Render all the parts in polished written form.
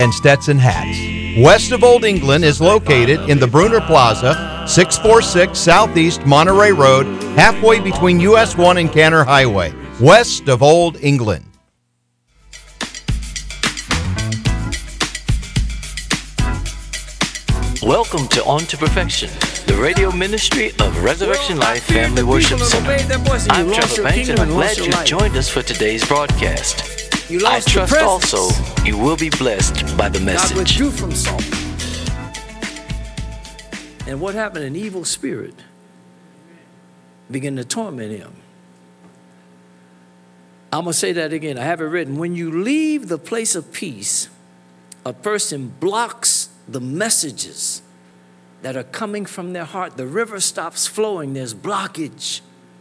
and Stetson hats. West of Old England is located in the Bruner Plaza, 646 Southeast Monterey Road, halfway between US 1 and Canner Highway. West of Old England. Welcome to On to Perfection, the radio ministry of Resurrection Life Family Worship Center. I'm Trevor Banks, and I'm glad you joined us for today's broadcast. I trust also you will be blessed by the message. God withdrew from Saul. And what happened? An evil spirit began to torment him. I'm going to say that again. I have it written. When you leave the place of peace, a person blocks the messages that are coming from their heart. The river stops flowing. There's blockage.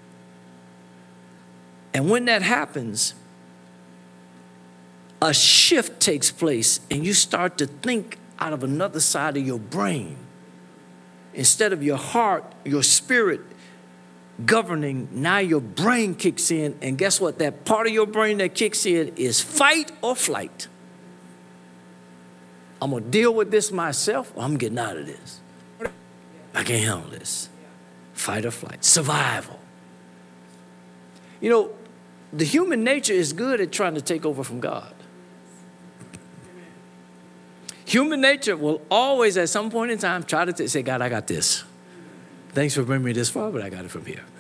And when that happens, a shift takes place and you start to think out of another side of your brain. Instead of your heart, your spirit governing, now your brain kicks in. And guess what? That part of your brain that kicks in is fight or flight. I'm going to deal with this myself, or I'm getting out of this. I can't handle this. Fight or flight. Survival. You know, the human nature is good at trying to take over from God. Human nature will always, at some point in time, try to say, God, I got this. Thanks for bringing me this far, but I got it from here.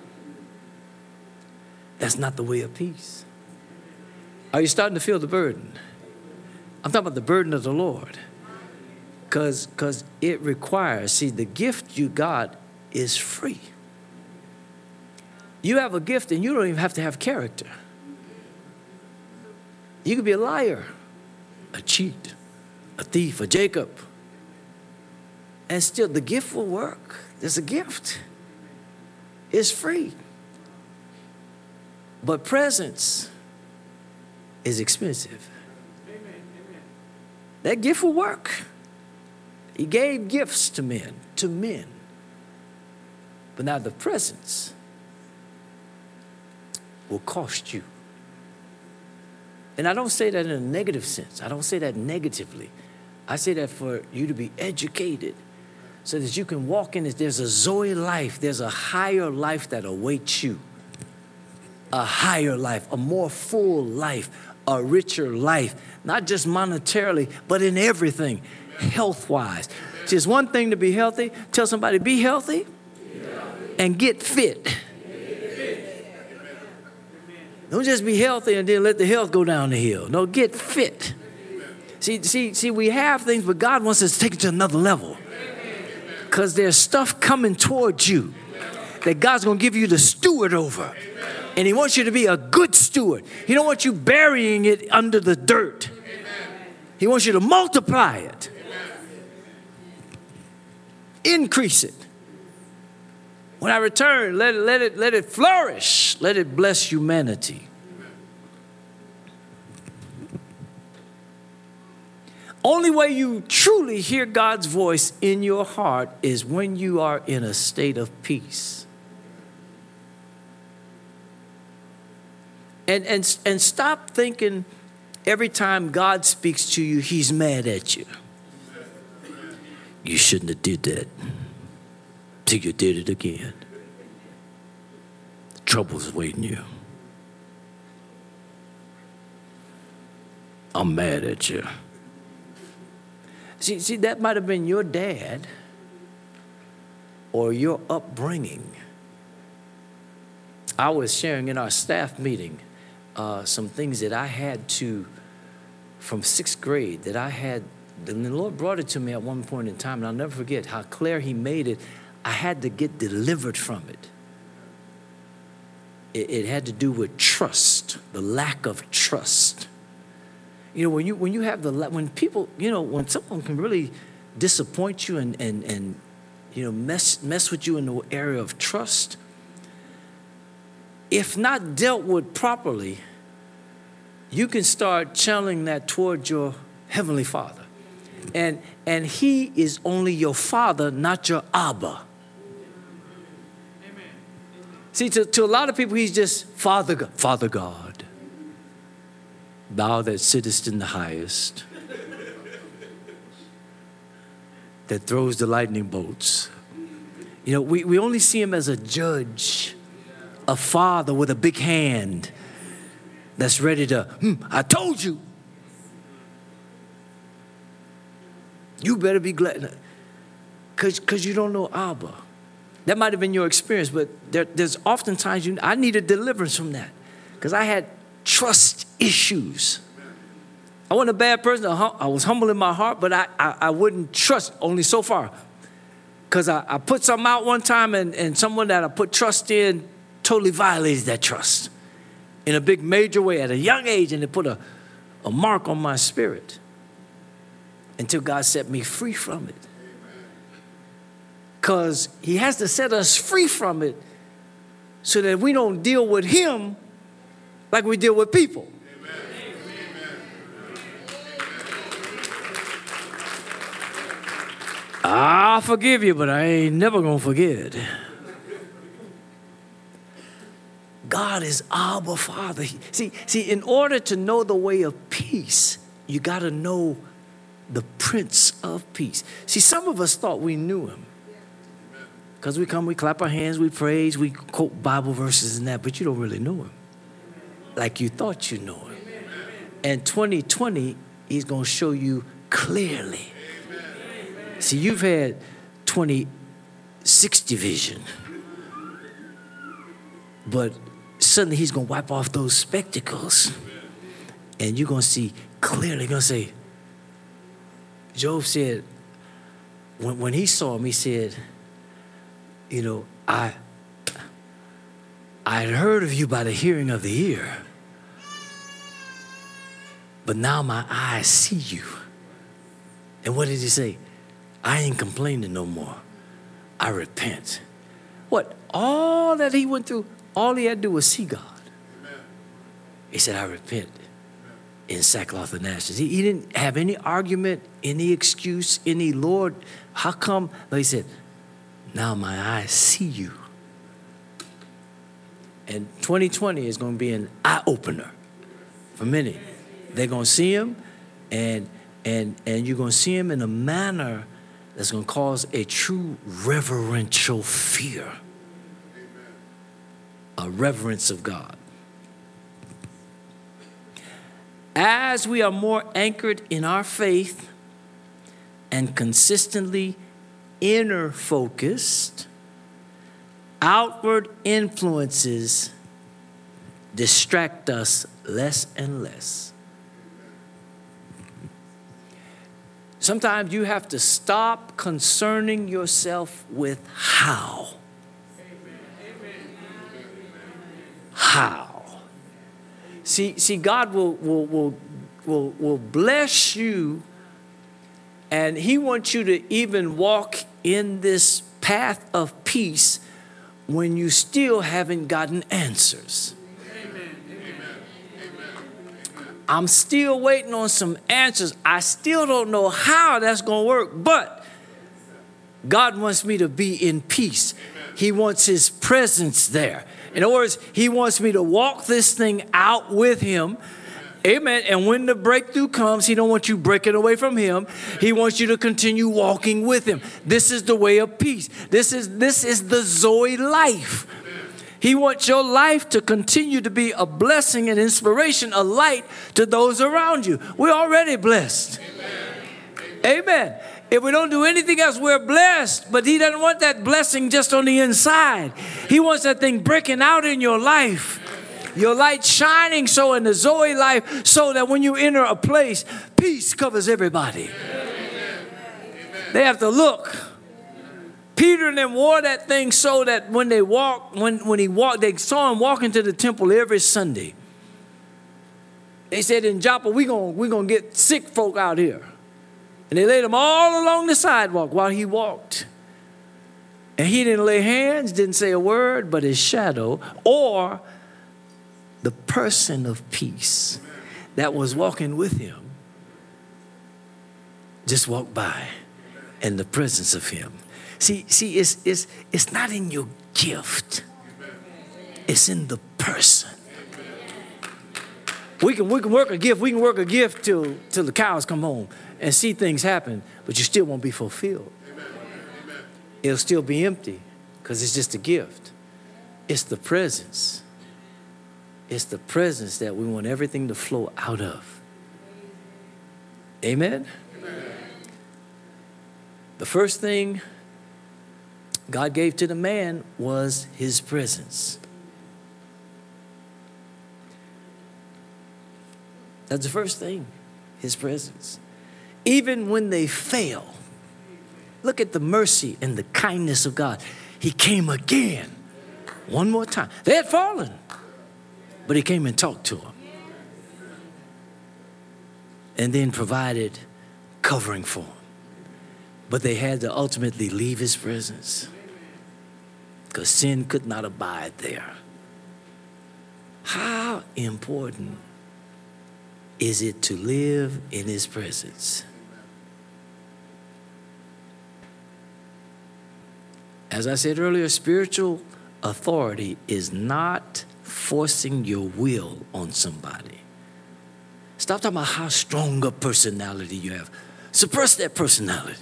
That's not the way of peace. Are you starting to feel the burden? I'm talking about the burden of the Lord. Because it requires, see, the gift you got is free. You have a gift and you don't even have to have character. You could be a liar, a cheat, a thief, a Jacob. And still the gift will work. There's a gift. It's free. But presence is expensive. That gift will work. He gave gifts to men. But now the presence will cost you. And I don't say that in a negative sense. I don't say that negatively. I say that for you to be educated so that you can walk in it. There's a Zoe life. There's a higher life that awaits you. A higher life, a more full life, a richer life, not just monetarily, but in everything, health-wise. See, it's one thing to be healthy. Tell somebody, be healthy and get fit. Don't just be healthy and then let the health go down the hill. No, get fit. See, we have things, but God wants us to take it to another level. Because there's stuff coming towards you that God's going to give you the steward over. And he wants you to be a good steward. He don't want you burying it under the dirt. He wants you to multiply it. Increase it. When I return, let it flourish. Let it bless humanity. Only way you truly hear God's voice in your heart is when you are in a state of peace. And stop thinking every time God speaks to you, he's mad at you. You shouldn't have did that. Till you did it again. The trouble's waiting you. I'm mad at you. See, that might have been your dad or your upbringing. I was sharing in our staff meeting some things that I had to, from 6th grade, that I had, and the Lord brought it to me at one point in time, and I'll never forget how clear he made it. I had to get delivered from it. It had to do with trust, the lack of trust. You know, when you have when people, you know, when someone can really disappoint you and you know, mess with you in the area of trust, if not dealt with properly, you can start channeling that towards your Heavenly Father. And he is only your father, not your Abba. Amen. See, to a lot of people, he's just Father God, thou that sittest in the highest, that throws the lightning bolts. You know, we only see him as a judge, a father with a big hand that's ready to, I told you. You better be glad. Because you don't know Abba. That might have been your experience, but there's oftentimes I needed deliverance from that. Because I had trust issues. I wasn't a bad person. I was humble in my heart, but I wouldn't trust only so far. Because I put something out one time, and someone that I put trust in totally violated that trust in a big major way at a young age, and it put a mark on my spirit until God set me free from it. Because he has to set us free from it so that we don't deal with him like we deal with people. I'll forgive you, but I ain't never going to forget. God is Abba Father. See, in order to know the way of peace, you got to know the Prince of Peace. See, some of us thought we knew him. Because we come, we clap our hands, we praise, we quote Bible verses and that, but you don't really know him like you thought you know him. And 2020, he's going to show you clearly. See, you've had 20/60 vision, but suddenly he's going to wipe off those spectacles, and you're going to see clearly. You're going to say, Job said, when he saw him, he said, you know, I had heard of you by the hearing of the ear, but now my eyes see you. And what did he say? I ain't complaining no more. I repent. What? All that he went through, all he had to do was see God. Amen. He said, I repent in sackcloth and ashes. He didn't have any argument, any excuse, any Lord, how come? No, he said, now my eyes see you. And 2020 is going to be an eye-opener for many. They're going to see him, and you're going to see him in a manner that's going to cause a true reverential fear. Amen. A reverence of God. As we are more anchored in our faith and consistently inner focused, outward influences distract us less and less. Sometimes you have to stop concerning yourself with how. How. See, God will bless you, and he wants you to even walk in this path of peace when you still haven't gotten answers. I'm still waiting on some answers. I still don't know how that's going to work, but God wants me to be in peace. He wants his presence there. In other words, he wants me to walk this thing out with him. Amen. And when the breakthrough comes, he don't want you breaking away from him. He wants you to continue walking with him. This is the way of peace. This is the Zoe life. He wants your life to continue to be a blessing and inspiration, a light to those around you. We're already blessed. Amen. Amen. If we don't do anything else, we're blessed. But he doesn't want that blessing just on the inside. He wants that thing breaking out in your life. Your light shining so in the Zoe life so that when you enter a place, peace covers everybody. Amen. They have to look. Peter and them wore that thing so that when they walked, when he walked, they saw him walk into the temple every Sunday. They said in Joppa, we're gonna get sick folk out here. And they laid him all along the sidewalk while he walked. And he didn't lay hands, didn't say a word, but his shadow or the person of peace that was walking with him just walked by in the presence of him. See, it's not in your gift. It's in the person. We can work a gift. We can work a gift till the cows come home and see things happen, but you still won't be fulfilled. It'll still be empty because it's just a gift. It's the presence. It's the presence that we want everything to flow out of. Amen? The first thing God gave to the man was his presence. That's the first thing, his presence. Even when they fail, look at the mercy and the kindness of God. He came again, one more time. They had fallen, but he came and talked to them. And then provided covering for them. But they had to ultimately leave his presence because sin could not abide there. How important is it to live in his presence? As I said earlier, spiritual authority is not forcing your will on somebody. Stop talking about how strong a personality you have. Suppress that personality.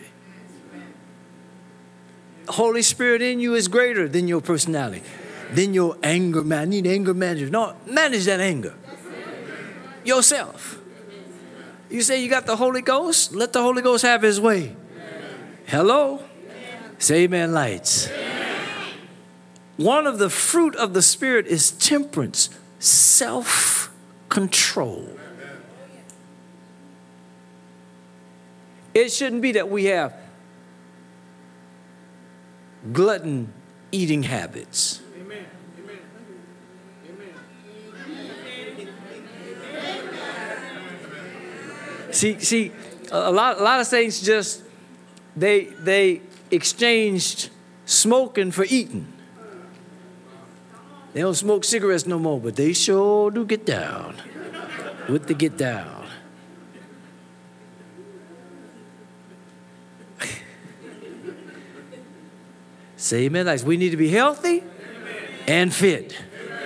Holy Spirit in you is greater than your personality, than your anger. Man, I need anger management. No, manage that anger. Yourself. You say you got the Holy Ghost? Let the Holy Ghost have his way. Hello? Say amen, lights. One of the fruit of the Spirit is temperance, self-control. It shouldn't be that we have glutton eating habits. Amen. See, a lot of saints just they exchanged smoking for eating. They don't smoke cigarettes no more, but they sure do get down with the get down. Say amen. Like we need to be healthy and fit.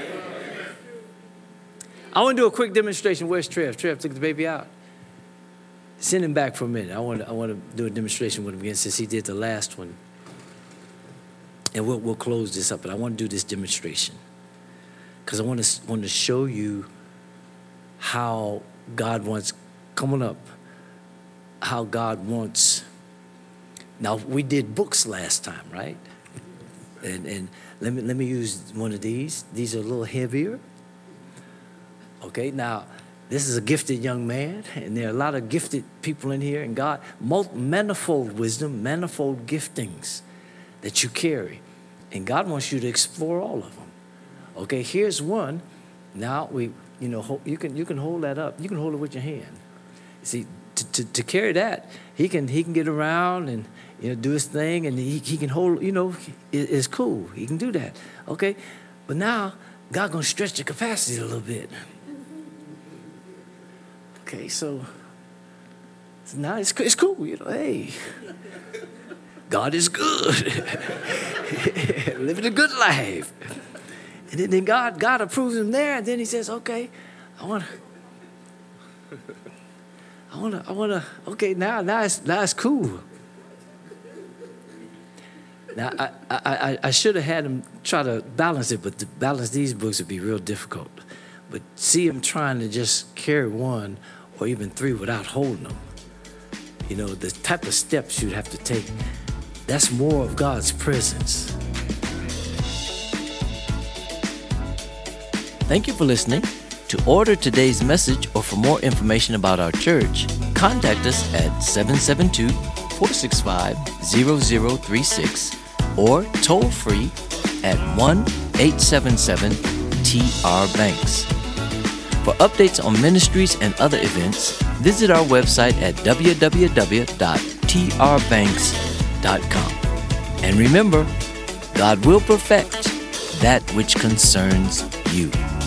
I want to do a quick demonstration. Where's Trev? Trev took the baby out. Send him back for a minute. I want to do a demonstration with him again since he did the last one. And we'll close this up. But I want to do this demonstration because I want to show you how God wants. Come on up. How God wants. Now we did books last time, right? And let me use one of these. These are a little heavier. Okay, now this is a gifted young man, and there are a lot of gifted people in here, and God, manifold wisdom, manifold giftings that you carry, and God wants you to explore all of them. Okay, here's one. Now you can hold that up. You can hold it with your hand. See, to carry that, he can get around and do his thing, and he can hold. It's cool. He can do that. Okay, but now God gonna stretch the capacity a little bit. Okay, so now it's cool. Hey, God is good. Living a good life. And then God approves him there, and then he says, okay, I wanna, okay, now it's cool. Now, I should have had him try to balance it, but to balance these books would be real difficult. But see him trying to just carry one or even three without holding them. The type of steps you'd have to take, that's more of God's presence. Thank you for listening. To order today's message or for more information about our church, contact us at 772-465-0036 or toll free at 1-877-TR-BANKS. For updates on ministries and other events, visit our website at www.trbanks.com. And remember, God will perfect that which concerns you.